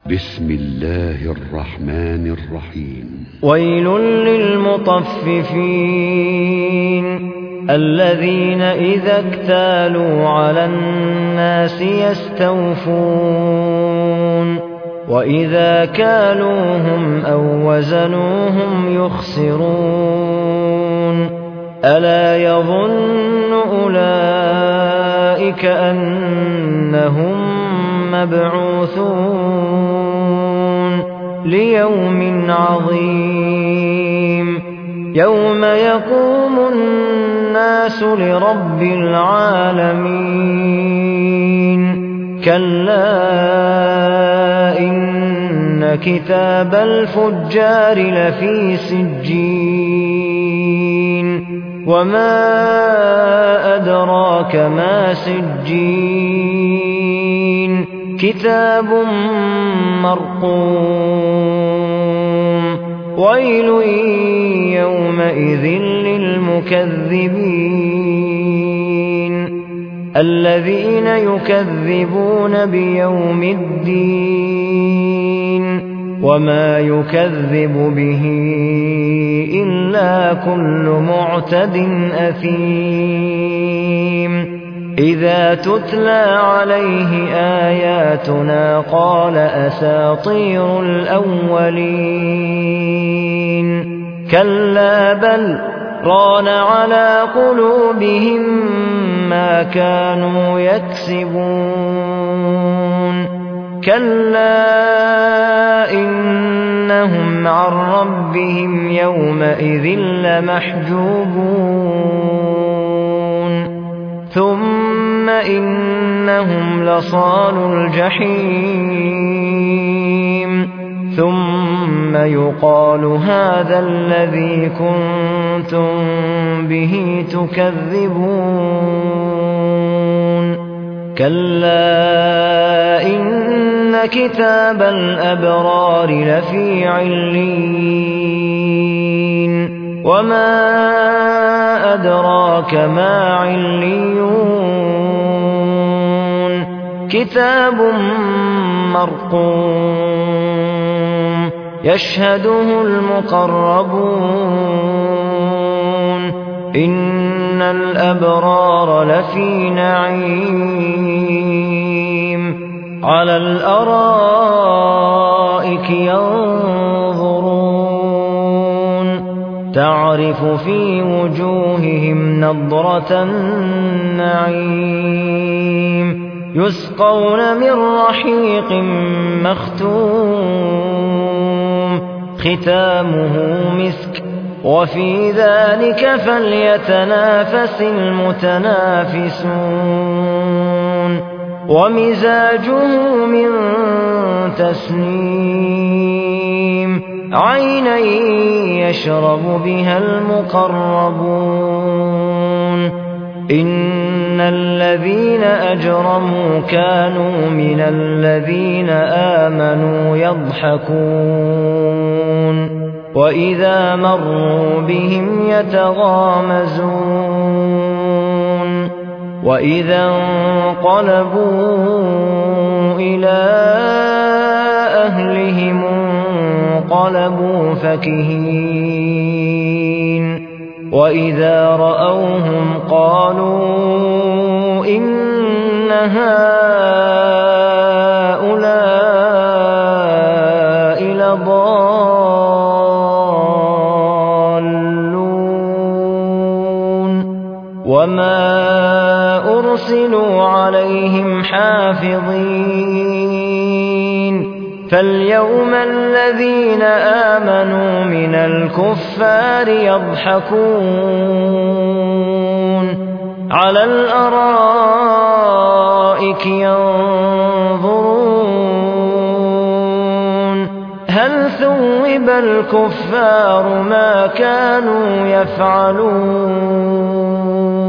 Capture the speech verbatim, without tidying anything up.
بسم الله الرحمن الرحيم. ويل للمطففين الذين إذا اكتالوا على الناس يستوفون وإذا كالوهم أو وزنوهم يخسرون ألا يظن أولئك أنهم مبعوثون ليوم عظيم يوم يقوم الناس لرب العالمين كلا إن كتاب الفجار لفي سجين وما أدراك ما سجين كتاب مرقوم ويل يومئذ للمكذبين الذين يكذبون بيوم الدين وما يكذب به إلا كل معتد أثيم إذا تتلى عليه آياتنا قال أساطير الأولين كلا بل ران على قلوبهم ما كانوا يكسبون كلا إنهم عن ربهم يومئذ لمحجوبون ثم إنهم لصالو الجحيم ثم يقال هذا الذي كنتم به تكذبون كلا إن كتاب الأبرار لفي عليين وما أدراك ما عليون كتاب مرقوم يشهده المقربون إن الأبرار لفي نعيم على الأرائك ينظرون تعرف في وجوههم نضرة النعيم يسقون من رحيق مختوم ختامه مسك وفي ذلك فليتنافس المتنافسون ومزاجه من تسنيم عينا يشرب بها المقربون إن الذين أجرموا كانوا من الذين آمنوا يضحكون وإذا مروا بهم يتغامزون وإذا انقلبوا إلى أهلهم انقلبوا فكهين وإذا رأوهم قالوا إن هؤلاء لضالون وما أرسلوا عليهم حافظين فاليوم الذين آمنوا من الكفار يضحكون على الأرائك ينظرون هل ثوب الكفار ما كانوا يفعلون